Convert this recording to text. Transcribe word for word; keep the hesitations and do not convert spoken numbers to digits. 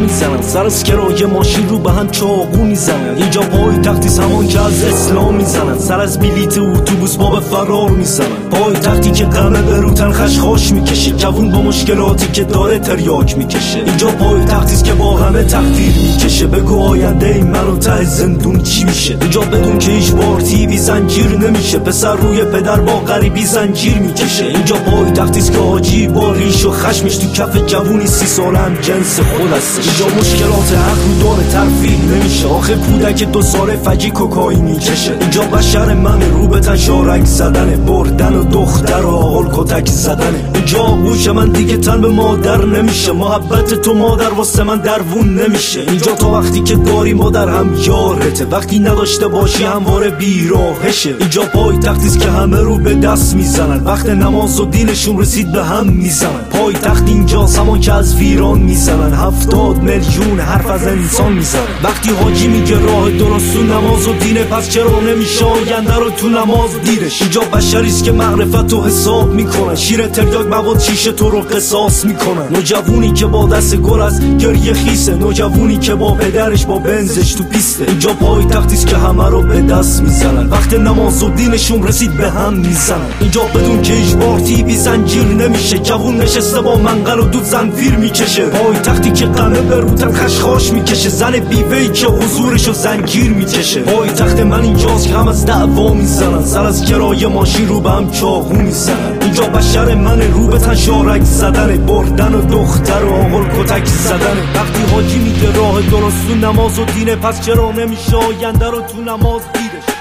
میزنن، سر از کرایه ماشین رو به هم چاقو میزنن. اینجا پای تختی همان که از اسلام میزنن، سر از بلیت اتوبوس ما به فرار میزنن. پای تختی که غمه به روتن خشخاش میکشه، جوون با مشکلاتی که داره تریاک میکشه. اینجا پای تختیست که با همه تقدیر میکشه، بگو آینده این منو ته زندون چی میشه. اینجا بدون که هیچ بارتی بی زنجیر نمیشه، پسر روی پدر با غریبی زنجیر میکشه. اینجا پای تختیست که حاجی با ریش و خشمش تو کف جوونی سی ساله هم جنس خود هستش. اینجا مشکلات حق رو داره ترفیع نمیشه، آخه کودک دو ساله فجی کوکائین میکشه. اینجا بشر من رو به تن شارک زدنه، بردن و دختر و آقل کتک زدنه. اینجا گوش من دیگه تن به مادر نمیشه، محبت تو مادر واسه من درون نمیشه. اینجا تا وقتی که داری مادر هم یارته، وقتی نداشته باشی همواره بیراهشه. اینجا پای تختیست که همه رو به دست میزنن، وقت نماز و دینشون رسید به هم میزنن. پای تخت اینجاست همان که از ویران میزنن، هفتاد میلیون حرف از انسان میزنن. وقتی حاجی میگه راه درست تو نماز و دینه، پس چرا نمیشه آینده رو تو نماز دیدش. اینجا بشریست که معرفت رو حساب میکنن، شیر تریاک مواد شیشه تو رو قصاص میکنن. نوجوونی که با دست گل از گریه خیسه، نوجوونی که با پدرش با بنزش تو پیسته. اینجا پای تختیست که همه رو به دست میزنن، وقت نماز و دینشون رسید به هم میزنن. اینجا بدون که هیچ بارتی بی زنجیر نمیشه، جوون نشسته با منقل و دود زنفیر میکشه. پای تختی که غمه به روتن خشخاش میکشه، زن بیوهی که حضورشو زنجیر میکشه. پای تخت من اینجاست که هم از دعوا میزنن، سر از کرایه ماشین رو به هم چاقو میزنن. اینجا بشر من رو به تن شارک زدنه، بردن و دختر و آقل کتک زدنه. وقتی حاجی میگه راه درست تو نماز و دینه، پس چرا نمیشه آینده رو تو نماز دیدش.